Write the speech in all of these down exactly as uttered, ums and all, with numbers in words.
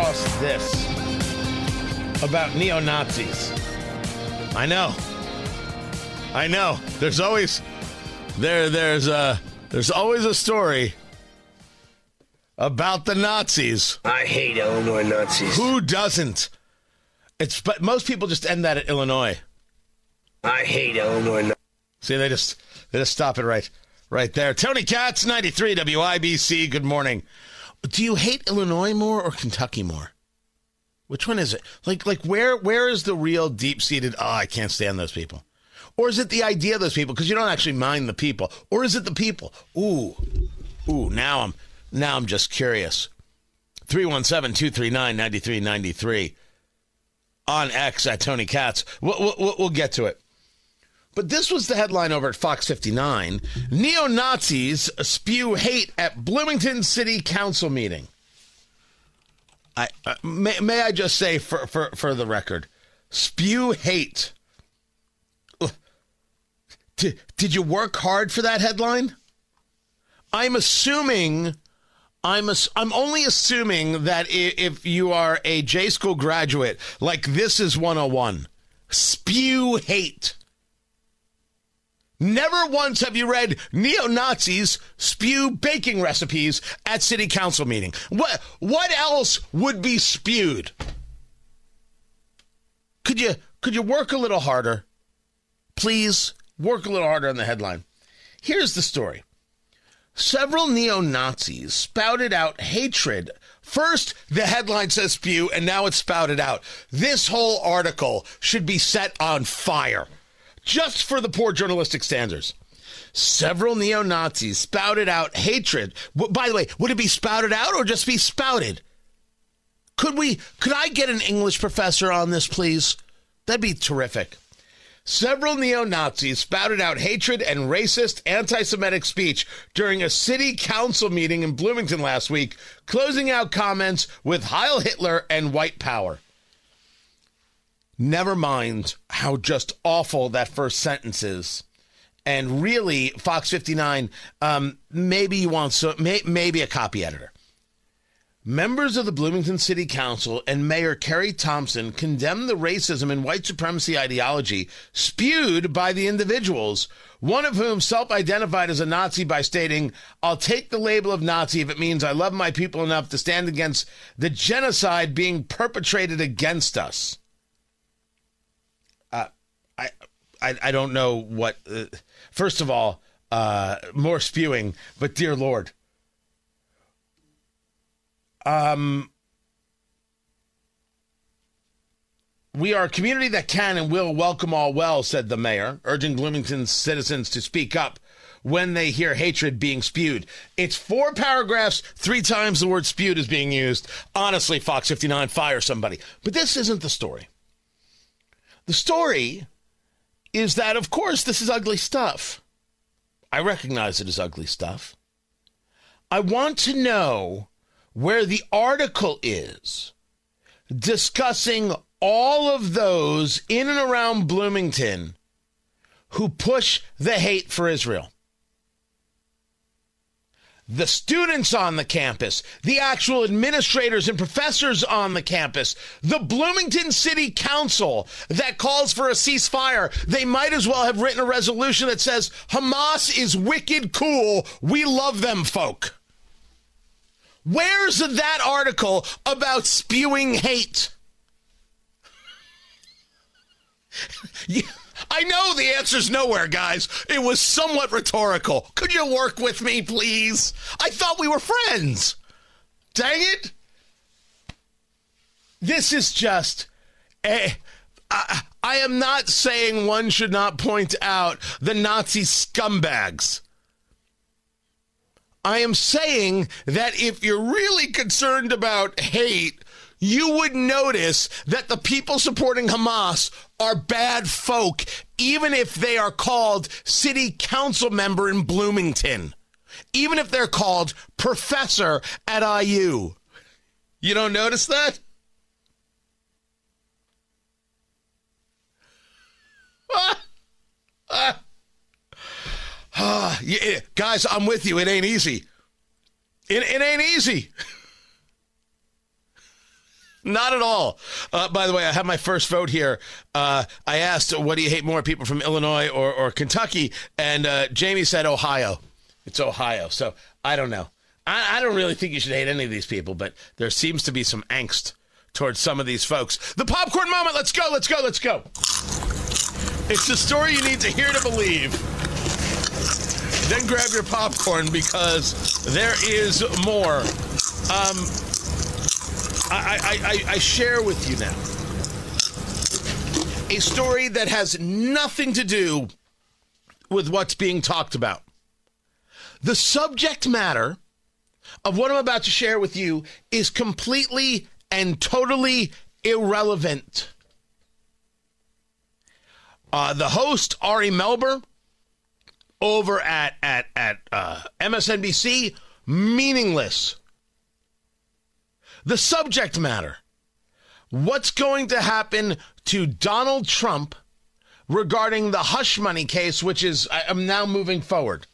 across this about neo-Nazis. I know. I know. There's always there there's a there's always a story about the Nazis. I hate Illinois Nazis. Who doesn't? It's but most people just end that at Illinois. I hate Illinois Nazis. See, they just they just stop it right right there. Tony Katz, ninety-three W I B C. Good morning. Do you hate Illinois more or Kentucky more? Which one is it? Like like where where is the real deep-seated, oh, I can't stand those people? Or is it the idea of those people because you don't actually mind the people? Or is it the people? Ooh. Ooh, now I'm now I'm just curious. three one seven, two three nine, nine three nine three on X at Tony Katz. We'll, we'll, we'll get to it. But this was the headline over at Fox fifty-nine. Neo-Nazis spew hate at Bloomington City Council meeting. I uh, may, may I just say for, for, for the record, spew hate. Did, did you work hard for that headline? I'm assuming, I'm ass, I'm only assuming that if you are a J school graduate, like this is one oh one. Spew hate. Never once have you read neo-Nazis spew baking recipes at city council meeting. What what else would be spewed? Could you could you work a little harder? Please work a little harder on the headline. Here's the story. Several neo-Nazis spouted out hatred. First, the headline says spew, and now it's spouted out. This whole article should be set on fire. Just for the poor journalistic standards. Several neo-Nazis spouted out hatred. By the way, would it be spouted out or just be spouted? Could we, could I get an English professor on this, please? That'd be terrific. Several neo-Nazis spouted out hatred and racist anti-Semitic speech during a city council meeting in Bloomington last week, closing out comments with Heil Hitler and white power. Never mind how just awful that first sentence is. And really, Fox fifty-nine, um, maybe you want so may, maybe a copy editor. Members of the Bloomington City Council and Mayor Kerry Thompson condemned the racism and white supremacy ideology spewed by the individuals, one of whom self-identified as a Nazi by stating, "I'll take the label of Nazi if it means I love my people enough to stand against the genocide being perpetrated against us." I, I I don't know what. Uh, first of all, uh, more spewing, but dear Lord, um, we are a community that can and will welcome all well," said the mayor, urging Bloomington's citizens to speak up when they hear hatred being spewed. It's four paragraphs, three times the word spewed is being used. Honestly, Fox fifty-nine, fire somebody. But this isn't the story. The story is that, of course, this is ugly stuff. I recognize it as ugly stuff. I want to know where the article is discussing all of those in and around Bloomington who push the hate for Israel. The students on the campus, the actual administrators and professors on the campus, the Bloomington City Council that calls for a ceasefire. They might as well have written a resolution that says, Hamas is wicked cool. We love them folk. Where's that article about spewing hate? Yeah. I know the answer's nowhere, guys. It was somewhat rhetorical. Could you work with me, please? I thought we were friends. Dang it. This is just... A, I, I am not saying one should not point out the Nazi scumbags. I am saying that if you're really concerned about hate, you would notice that the people supporting Hamas are bad folk, even if they are called city council member in Bloomington, even if they're called professor at I U. You don't notice that? Ah, ah, ah, yeah, guys, I'm with you. It ain't easy. It, it ain't easy. Not at all. Uh, by the way, I have my first vote here. Uh, I asked, what do you hate more, people from Illinois or, or Kentucky? And uh, Jamie said Ohio. It's Ohio. So I don't know. I, I don't really think you should hate any of these people, but there seems to be some angst towards some of these folks. The popcorn moment. Let's go. Let's go. Let's go. It's the story you need to hear to believe. Then grab your popcorn because there is more. Um, I, I, I, I share with you now a story that has nothing to do with what's being talked about. The subject matter of what I'm about to share with you is completely and totally irrelevant. Uh, the host, Ari Melber, over at, at, at uh, M S N B C, meaningless. The subject matter, what's going to happen to Donald Trump regarding the hush money case, which is, I'm now moving forward.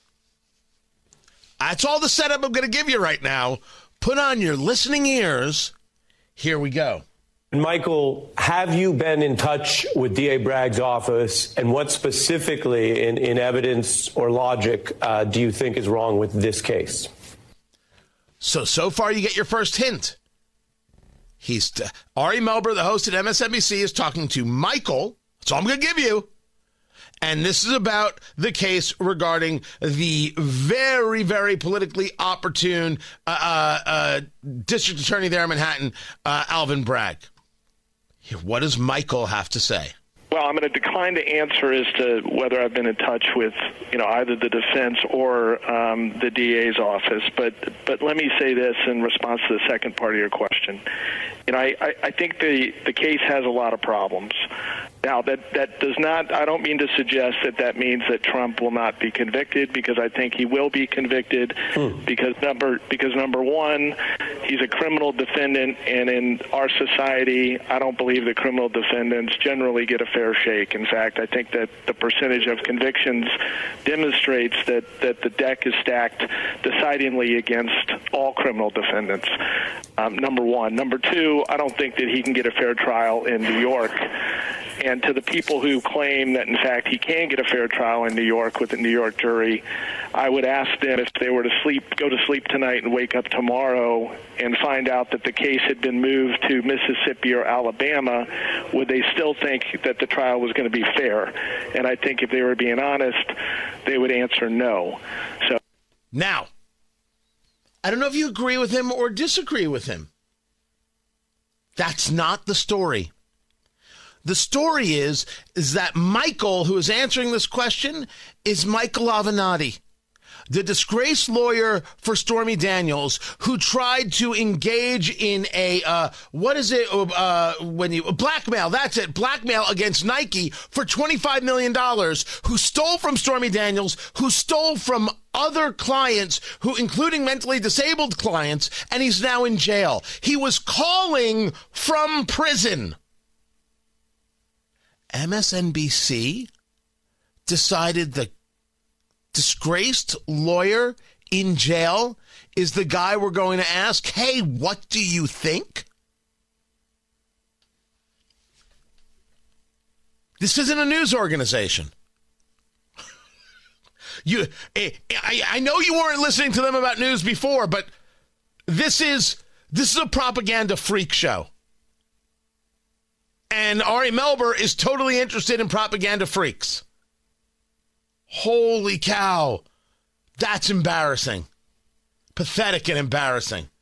That's all the setup I'm going to give you right now. Put on your listening ears. Here we go. Michael, have you been in touch with D A Bragg's office, and what specifically in, in evidence or logic uh, do you think is wrong with this case? So, so far you get your first hint. He's t- Ari Melber, the host at M S N B C, is talking to Michael. That's all I'm going to give you. And this is about the case regarding the very, very politically opportune uh, uh, uh, district attorney there in Manhattan, uh, Alvin Bragg. What does Michael have to say? Well, I'm going to decline to answer as to whether I've been in touch with, you know, either the defense or um, the D A's office. But but let me say this in response to the second part of your question. You know, I, I, I think the, the case has a lot of problems. Now, that, that does not, I don't mean to suggest that that means that Trump will not be convicted, because I think he will be convicted hmm. because number because number one, he's a criminal defendant, and in our society, I don't believe that criminal defendants generally get a fair shake. In fact, I think that the percentage of convictions demonstrates that, that the deck is stacked decidedly against all criminal defendants, um, number one. Number two, I don't think that he can get a fair trial in New York. And to the people who claim that, in fact, he can get a fair trial in New York with a New York jury, I would ask them if they were to sleep, go to sleep tonight and wake up tomorrow and find out that the case had been moved to Mississippi or Alabama, would they still think that the trial was going to be fair? And I think if they were being honest, they would answer no. So now, I don't know if you agree with him or disagree with him. That's not the story. The story is, is that Michael, who is answering this question, is Michael Avenatti, the disgraced lawyer for Stormy Daniels, who tried to engage in a, uh, what is it, uh, when you, blackmail, that's it, blackmail against Nike for twenty-five million dollars, who stole from Stormy Daniels, who stole from other clients, who, including mentally disabled clients, and he's now in jail. He was calling from prison. M S N B C decided the disgraced lawyer in jail is the guy we're going to ask, hey, what do you think? This isn't a news organization. You, I, I know you weren't listening to them about news before, but this is this is a propaganda freak show. And Ari Melber is totally interested in propaganda freaks. Holy cow. That's embarrassing. Pathetic and embarrassing.